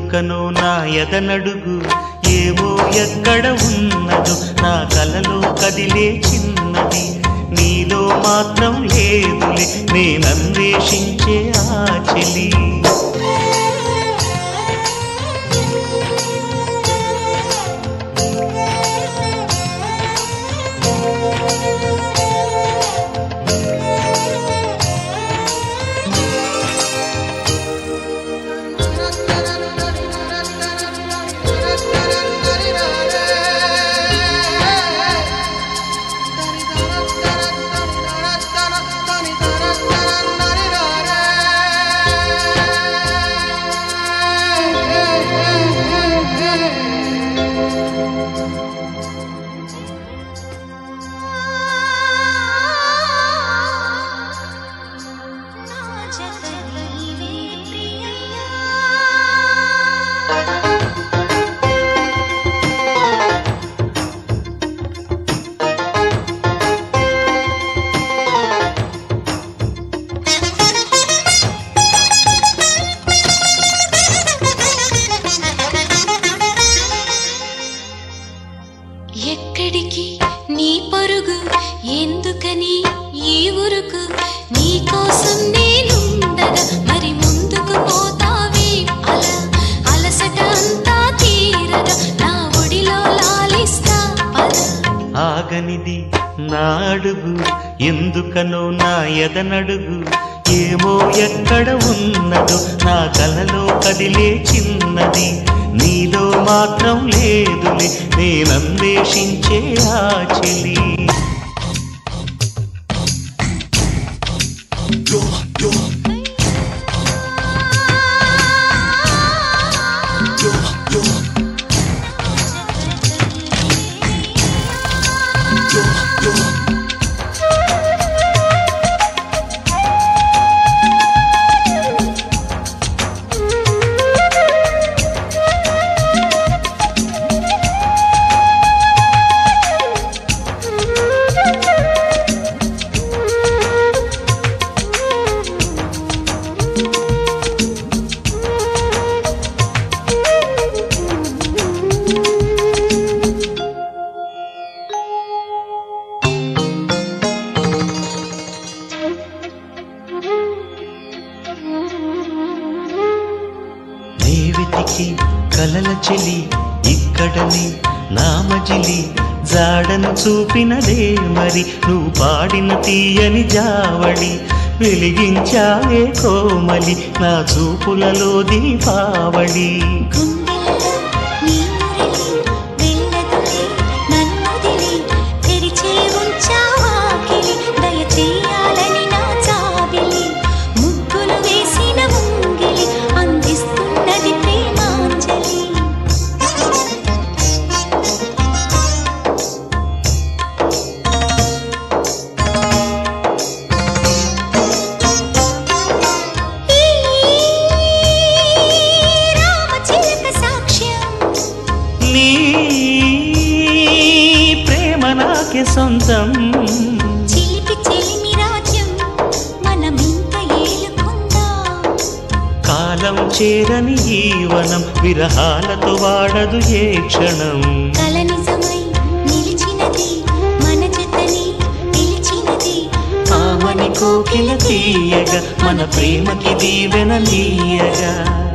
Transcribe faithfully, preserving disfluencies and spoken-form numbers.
ఎందుకనో నా ఎదనడుగు ఏవో ఎక్కడ ఉన్నదో నా కలలో కదిలే చిన్నది నీలో మాత్రం లేదులే నేనన్వేషించే ఆ చెలి ఎక్కడికి నీ పరుగు ఎందుకని ఈ ఊరుకు నీ కోసం నేనుండగా మరి ముందుకు పోతావే అలా అలసట అంతా తీరగా నా ఒడిలో లాలిస్తా పద ఆగనిది నా అడుగు ఎందుకనో నా ఎదనడుగు ఏమో ఎక్కడ ఉన్నదో నా కలలో కదిలే చిన్నది నీలో మాత్రం లేదులే నేనన్వేషించే ఆ చెలి వెతికి కలల చెలి ఇక్కడని నామజిలి జాడను చూపినదే మరి నువ్వు పాడిన తీయని జావళి వెలిగించావే కోమలి నా చూపులలో దీపావళి సొంతం చిలిపి చెలిమి రాజ్యం మనమింక ఏలుకుందాం కాలం చేరని ఈ వనం విరహాలతో వాడదు ఏ క్షణం కల నిజమై నిలిచినది మన జతని పిలిచినది ఆమని కోకిల తీయగా మన ప్రేమకి దీవెన నీయగా